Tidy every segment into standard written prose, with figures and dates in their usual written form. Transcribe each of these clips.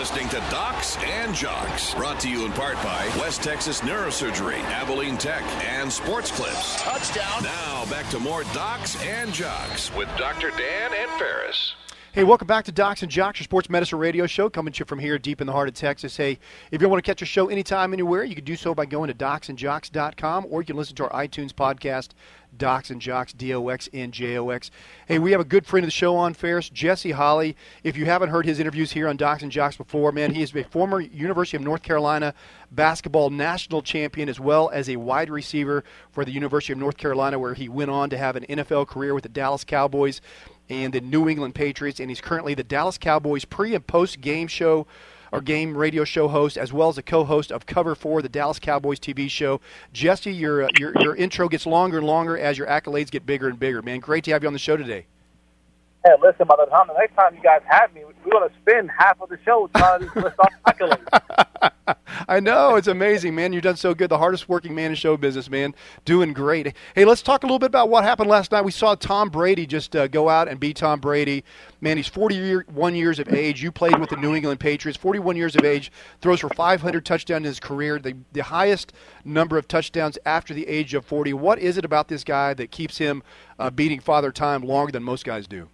listening to Docs and Jocks, brought to you in part by West Texas Neurosurgery, Abilene Tech, and Sports Clips. Touchdown. Now back to more Docs and Jocks with Dr. Dan and Ferris. Hey, welcome back to Docs and Jocks, your sports medicine radio show, coming to you from here deep in the heart of Texas. Hey, if you want to catch a show anytime, anywhere, you can do so by going to docsandjocks.com, or you can listen to our iTunes podcast, Docs and Jocks, DOXNJOX. Hey, we have a good friend of the show on, Ferris, Jesse Holley. If you haven't heard his interviews here on Docs and Jocks before, man, he is a former University of North Carolina basketball national champion, as well as a wide receiver for the University of North Carolina, where he went on to have an NFL career with the Dallas Cowboys and the New England Patriots, and he's currently the Dallas Cowboys pre- and post-game show or game radio show host, as well as a co-host of Cover 4, the Dallas Cowboys TV show. Jesse, your intro gets longer and longer as your accolades get bigger and bigger, man. Great to have you on the show today. Hey, listen, by the next time you guys have me, we're going to spend half of the show trying to list off accolades. I know. It's amazing, man. You've done so good. The hardest working man in show business, man. Doing great. Hey, let's talk a little bit about what happened last night. We saw Tom Brady just go out and beat Tom Brady. Man, he's 41 years of age. You played with the New England Patriots. 41 years of age. Throws for 500 touchdowns in his career. The highest number of touchdowns after the age of 40. What is it about this guy that keeps him beating Father Time longer than most guys do?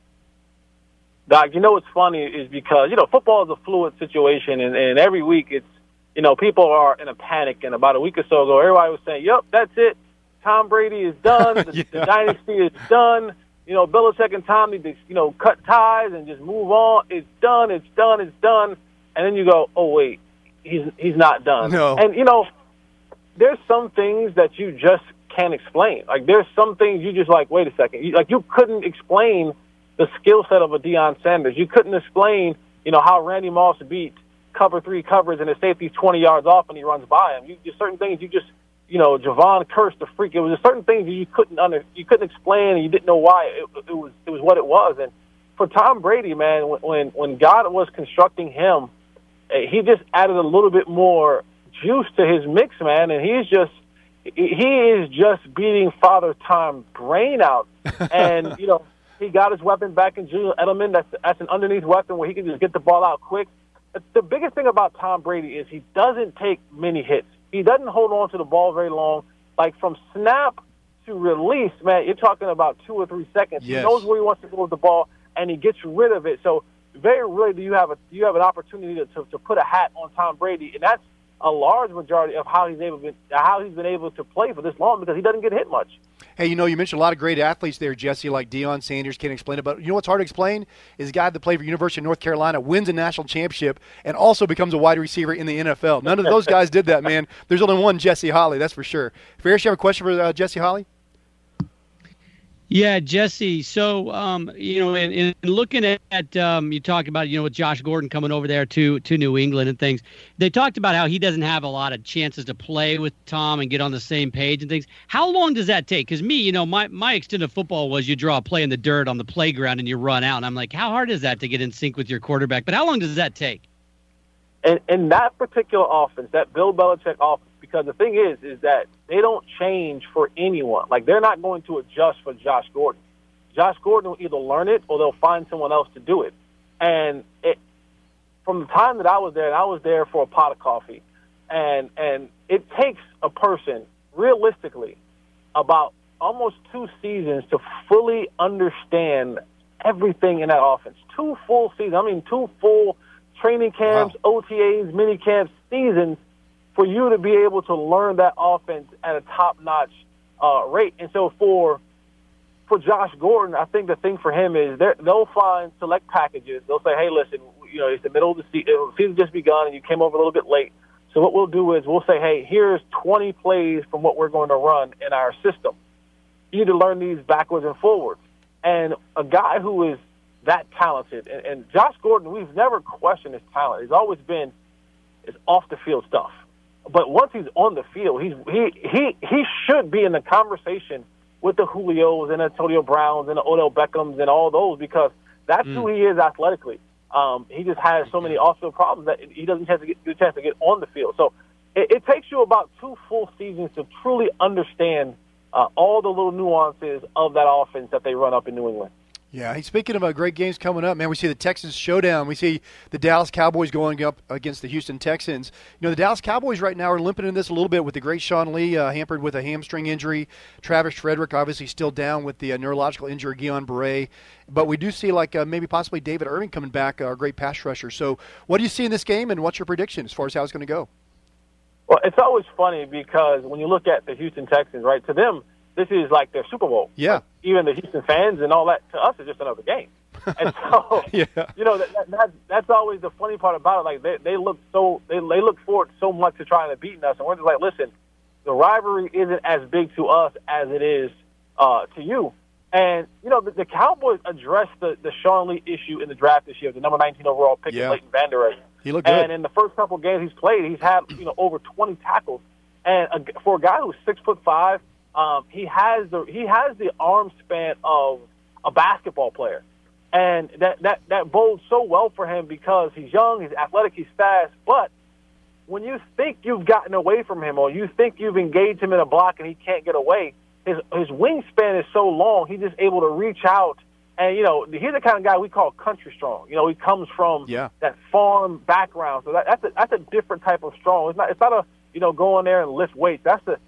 Doc, you know what's funny is because, football is a fluid situation, and every week it's, people are in a panic. And about a week or so ago, everybody was saying, yep, that's it. Tom Brady is done. The dynasty is done. Belichick and Tom need to, cut ties and just move on. It's done. It's done. It's done. And then you go, oh, wait, he's not done. No. And, there's some things that you just can't explain. Like, there's some things you just like, wait a second. You couldn't explain the skill set of a Deion Sanders. You couldn't explain, how Randy Moss beat cover 3 covers and the safety's 20 yards off and he runs by him. Certain things Javon Curse the freak. It was just certain things you couldn't explain and you didn't know why. It was what it was. And for Tom Brady, man, when God was constructing him, he just added a little bit more juice to his mix, man, and he is just beating Father Time brain out. And he got his weapon back in Julian Edelman. That's an underneath weapon where he can just get the ball out quick. The biggest thing about Tom Brady is he doesn't take many hits. He doesn't hold on to the ball very long. Like from snap to release, man, you're talking about 2 or 3 seconds. Yes. He knows where he wants to go with the ball, and he gets rid of it. So very rarely do you have an opportunity to put a hat on Tom Brady, and that's a large majority of how he's been able to play for this long because he doesn't get hit much. Hey, you mentioned a lot of great athletes there, Jesse, like Deion Sanders. Can't explain it, but you know what's hard to explain is a guy that played for University of North Carolina, wins a national championship, and also becomes a wide receiver in the NFL. None of those guys did that, man. There's only one Jesse Holley, that's for sure. Ferris, you have a question for Jesse Holley? Yeah, Jesse. So, in looking at you talked about, with Josh Gordon coming over there to New England and things, they talked about how he doesn't have a lot of chances to play with Tom and get on the same page and things. How long does that take? Because me, my extent of football was you draw a play in the dirt on the playground and you run out. And I'm like, how hard is that to get in sync with your quarterback? But how long does that take? In that particular offense, that Bill Belichick offense, because the thing is that they don't change for anyone. Like, they're not going to adjust for Josh Gordon. Josh Gordon will either learn it or they'll find someone else to do it. And from the time that I was there, and I was there for a pot of coffee, and it takes a person, realistically, about almost 2 seasons to fully understand everything in that offense. 2 full seasons. 2 full training camps, wow. OTAs, mini camps, seasons, for you to be able to learn that offense at a top-notch rate. And so for Josh Gordon, I think the thing for him is they'll find select packages. They'll say, hey, listen, it's the middle of the season just begun and you came over a little bit late. So what we'll do is we'll say, hey, here's 20 plays from what we're going to run in our system. You need to learn these backwards and forwards. And a guy who is that talented, and Josh Gordon, we've never questioned his talent. He's always been off-the-field stuff. But once he's on the field, he should be in the conversation with the Julios and Antonio Browns and the Odell Beckhams and all those, because that's who he is athletically. He just has so many off-field problems that he doesn't get a chance to get on the field. So it takes you about 2 full seasons to truly understand all the little nuances of that offense that they run up in New England. Yeah, hey, speaking of great games coming up, man, we see the Texans showdown. We see the Dallas Cowboys going up against the Houston Texans. You know, the Dallas Cowboys right now are limping in this a little bit with the great Sean Lee hampered with a hamstring injury. Travis Frederick obviously still down with the neurological injury, Guillain Barre. But we do see maybe possibly David Irving coming back, our great pass rusher. So what do you see in this game, and what's your prediction as far as how it's going to go? Well, it's always funny because when you look at the Houston Texans, right, to them, this is like their Super Bowl. Yeah. Like, even the Houston fans and all that, to us, it's just another game. And so, yeah. you know, that's always the funny part about it. Like, they look forward so much to trying to beat us. And we're just like, listen, the rivalry isn't as big to us as it is to you. And, you know, the Cowboys addressed the Sean Lee issue in the draft this year, the number 19 overall pick of Leighton Vander Esch. He looked good. And in the first couple of games he's played, he's had, you know, over 20 tackles. And for a guy who's 6'5", he has the arm span of a basketball player, and that bodes so well for him because he's young, he's athletic, he's fast. But when you think you've gotten away from him, or you think you've engaged him in a block and he can't get away, his wingspan is so long, he's just able to reach out. And you know, he's the kind of guy we call country strong. You know, he comes from that farm background, so that's a different type of strong. It's not a, you know, go in there and lift weights. That's a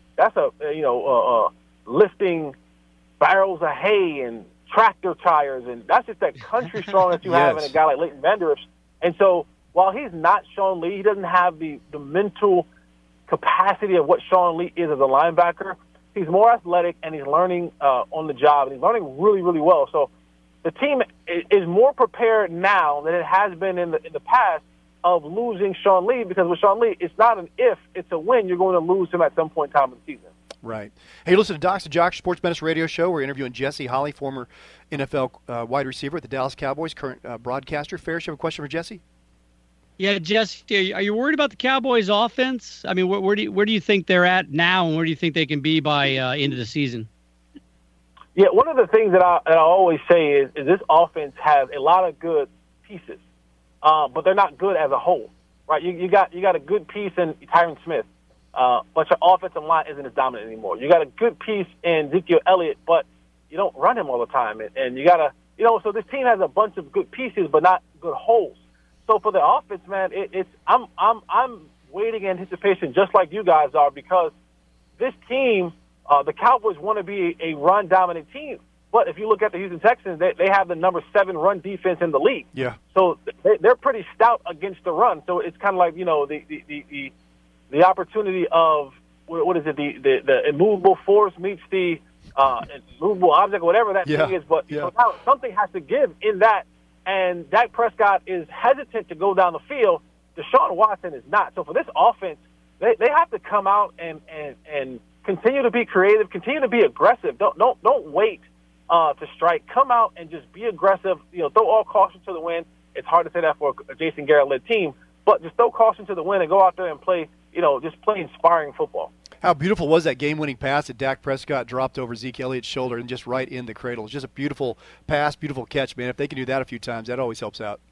lifting barrels of hay and tractor tires, and that's just that country strong that you have in a guy like Leighton Vander Esch. And so while he's not Sean Lee, he doesn't have the mental capacity of what Sean Lee is as a linebacker. He's more athletic, and he's learning on the job, and he's learning really, really well. So the team is more prepared now than it has been in the past of losing Sean Lee, because with Sean Lee, it's not an if, it's a when. You're going to lose him at some point in time in the season. Right. Hey, listen to Docs and Jocks Sports Medicine Radio Show. We're interviewing Jesse Holley, former NFL wide receiver at the Dallas Cowboys, current broadcaster. Ferris, you have a question for Jesse? Yeah, Jesse, are you worried about the Cowboys' offense? I mean, where do you think they're at now, and where do you think they can be by end of the season? Yeah, one of the things that I always say is this offense has a lot of good pieces, but they're not good as a whole, right? You got a good piece in Tyron Smith. But your offensive line isn't as dominant anymore. You got a good piece in Ezekiel Elliott, but you don't run him all the time. And you got to, you know, so this team has a bunch of good pieces, but not good holes. So for the offense, man, I'm waiting in anticipation just like you guys are, because this team, the Cowboys want to be a run-dominant team. But if you look at the Houston Texans, they have the number 7 run defense in the league. Yeah. So they're pretty stout against the run. So it's kind of like, you know, the opportunity of, what is it, the immovable force meets the immovable object, or whatever that thing is. But so now something has to give in that, and Dak Prescott is hesitant to go down the field. Deshaun Watson is not. So for this offense, they have to come out and continue to be creative, continue to be aggressive. Don't wait to strike. Come out and just be aggressive. You know, throw all caution to the wind. It's hard to say that for a Jason Garrett-led team, but just throw caution to the wind and go out there and play. You know, just play inspiring football. How beautiful was that game-winning pass that Dak Prescott dropped over Zeke Elliott's shoulder and just right in the cradle? It's just a beautiful pass, beautiful catch, man. If they can do that a few times, that always helps out.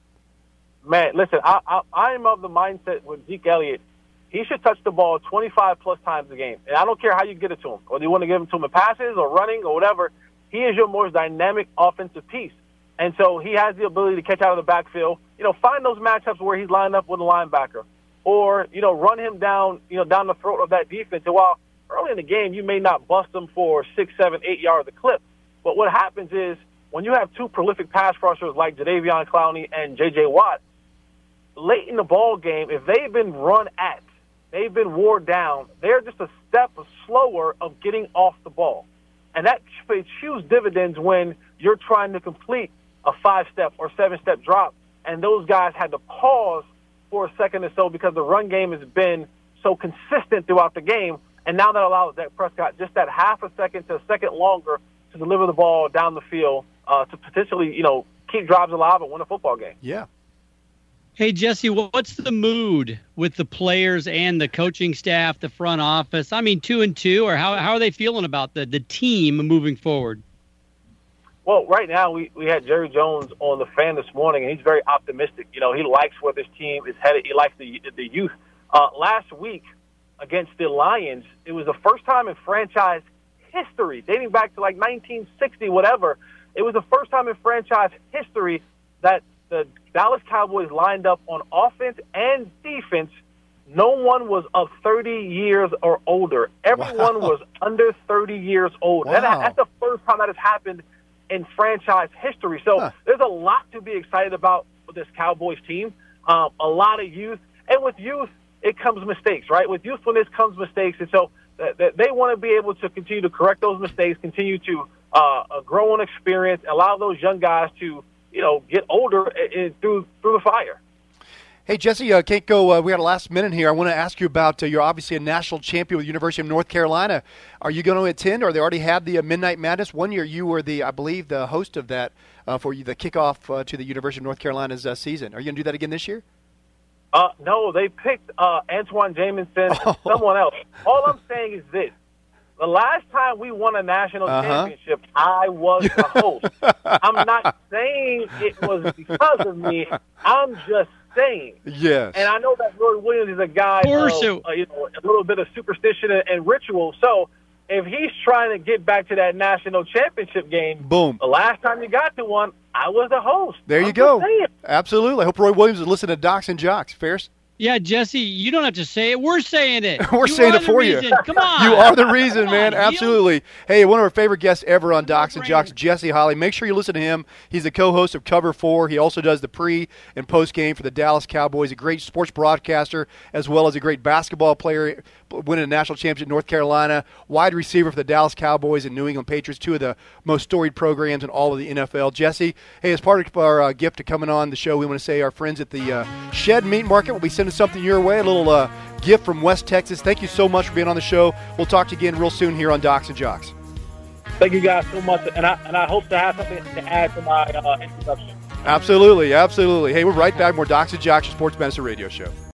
Man, listen, I'm of the mindset with Zeke Elliott, he should touch the ball 25-plus times a game. And I don't care how you get it to him, whether you want to give it to him in passes or running or whatever. He is your most dynamic offensive piece. And so he has the ability to catch out of the backfield. You know, find those matchups where he's lined up with a linebacker. Or, you know, run him down, you know, down the throat of that defense. And while early in the game you may not bust them for 6, 7, 8 yards a clip, but what happens is when you have two prolific pass rushers like Jadeveon Clowney and J.J. Watt, late in the ball game, if they've been run at, they've been wore down, they're just a step slower of getting off the ball. And that pays huge dividends when you're trying to complete a 5-step or 7-step drop, and those guys had to pause for a second or so because the run game has been so consistent throughout the game, and now that allows Dak Prescott just that half a second to a second longer to deliver the ball down the field to potentially, you know, keep drives alive and win a football game. Yeah. Hey, Jesse, what's the mood with the players and the coaching staff, the front office? I mean, 2-2, or how are they feeling about the team moving forward? Well, right now we had Jerry Jones on the Fan this morning, and he's very optimistic. You know, he likes where this team is headed. He likes the youth. Last week against the Lions, it was the first time in franchise history, dating back to like 1960, whatever, it was the first time in franchise history that the Dallas Cowboys lined up on offense and defense. No one was of 30 years or older. Everyone was under 30 years old. Wow. That's the first time that has happened in franchise history. So there's a lot to be excited about with this Cowboys team. A lot of youth. And with youth, it comes mistakes, right? With youthfulness comes mistakes. And so they want to be able to continue to correct those mistakes, continue to grow in experience, allow those young guys to, get older through the fire. Hey, Jesse, can't go. We got a last minute here. I want to ask you about, you're obviously a national champion with the University of North Carolina. Are you going to attend, or they already had the Midnight Madness? One year you were I believe, the host of that for the kickoff to the University of North Carolina's season. Are you going to do that again this year? No, they picked Antoine Jamison and someone else. All I'm saying is this. The last time we won a national championship, I was the host. I'm not saying it was because of me. I'm just saying. Yes. And I know that Roy Williams is a guy of a little bit of superstition and ritual. So if he's trying to get back to that national championship game, boom. The last time you got to one, I was the host. There you go. Absolutely. I hope Roy Williams is listening to Docs and Jocks. Fierce? Yeah, Jesse, you don't have to say it. We're saying it. We're saying it for you. Come on. You are the reason, man. Absolutely. Hey, one of our favorite guests ever on Docs and Jocks, Jesse Holley. Make sure you listen to him. He's the co-host of Cover 4. He also does the pre- and post-game for the Dallas Cowboys, a great sports broadcaster, as well as a great basketball player, winning a national championship in North Carolina, wide receiver for the Dallas Cowboys and New England Patriots, two of the most storied programs in all of the NFL. Jesse, hey, as part of our gift to coming on the show, we want to say our friends at the Shed Meat Market will be sending something your way, a little gift from West Texas. Thank you so much for being on the show. We'll talk to you again real soon here on Docs and Jocks. Thank you guys so much, and I hope to have something to add to my introduction. Absolutely, absolutely. Hey, we're right back. More Docs and Jocks, Sports Medicine Radio Show.